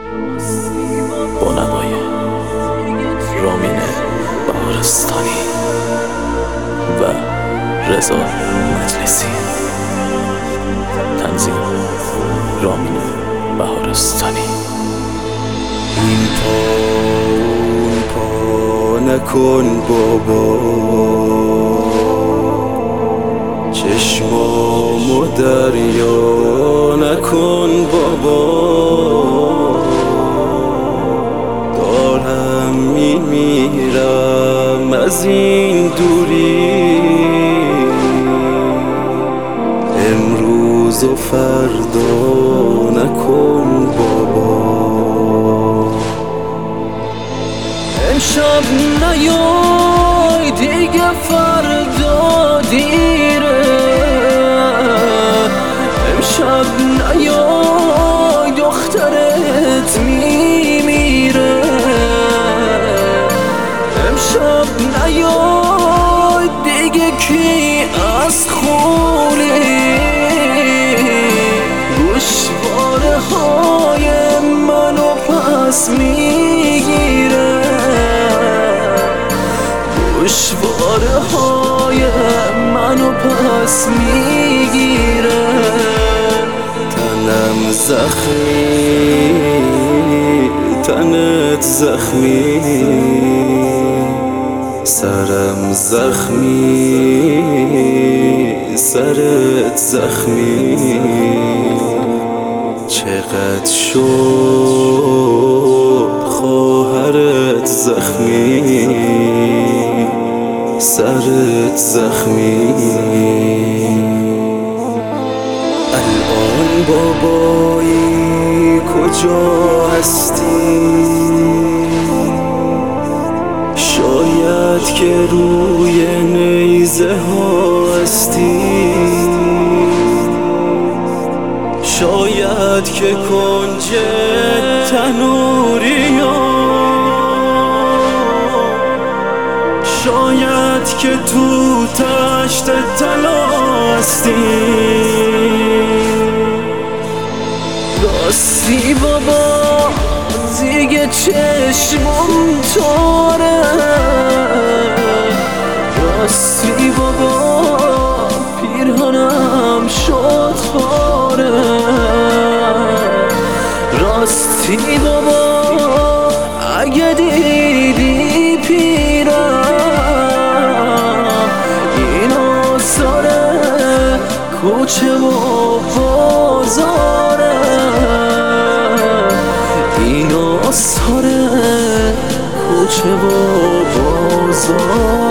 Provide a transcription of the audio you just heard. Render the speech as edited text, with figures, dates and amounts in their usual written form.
با نوای رامین بهارستانی و رضا مجلسی. تنظیم رامین بهارستانی. این پا نکن بابا، چشمامو دریا نکن بابا. دارم میمیرم از این دوری، امروز و فردا نکن بابا. امشب نیای دیگه فردا دیره، امشب نیای دخترت میمیره، امشب نیای دیگه کی از خولی گوشواره های منو پس میگیره، گوشواره های منو پس میگیره. تنم زخمی، تنت زخمی، سرم زخمی، سرت زخمی. چقدر شد خواهرت زخمی، سرت زخمی. الان بابایی کجا هستی؟ شاید که روی نیزه ها هستی، شاید که کنج تنوری ها، شاید که تو تشت طلا هستی. راستی بابا دیگه چشمم تاره، راستی بابا پیرهنم شد پاره، راستی بابا اگه دیدی پیرم این آثاره کوچه و بازاره، این آثاره کوچه و بازاره.